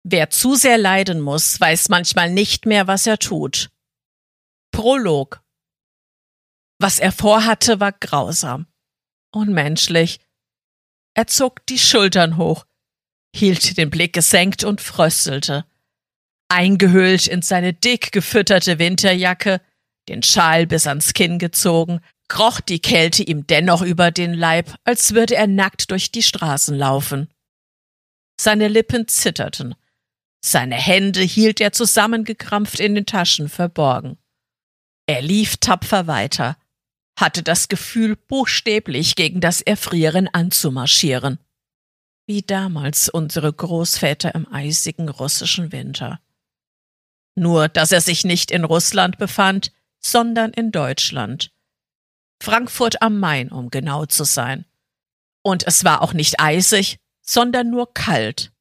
Wer zu sehr leiden muss, weiß manchmal nicht mehr, was er tut. Prolog. Was er vorhatte, war grausam, unmenschlich. Er zog die Schultern hoch, hielt den Blick gesenkt und fröstelte. Eingehüllt in seine dick gefütterte Winterjacke, den Schal bis ans Kinn gezogen, kroch die Kälte ihm dennoch über den Leib, als würde er nackt durch die Straßen laufen. Seine Lippen zitterten. Seine Hände hielt er zusammengekrampft in den Taschen verborgen. Er lief tapfer weiter, hatte das Gefühl, buchstäblich gegen das Erfrieren anzumarschieren. Wie damals unsere Großväter im eisigen russischen Winter. Nur, dass er sich nicht in Russland befand, sondern in Deutschland. Frankfurt am Main, um genau zu sein. Und es war auch nicht eisig, sondern nur kalt.